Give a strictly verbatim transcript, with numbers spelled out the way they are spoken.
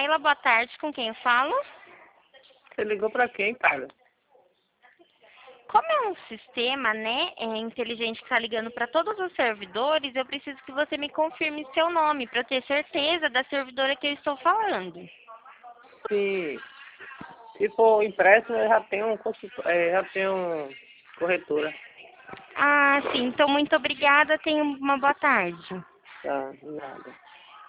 Laila, boa tarde, com quem eu falo? Você ligou pra quem, cara? Como é um sistema, né, é, inteligente que está ligando para todos os servidores, eu preciso que você me confirme seu nome, para eu ter certeza da servidora que eu estou falando. Se, se for impresso, eu já tenho um consultor, é, já tenho um corretora. Ah, sim, então muito obrigada, tenha uma boa tarde. Tá, nada.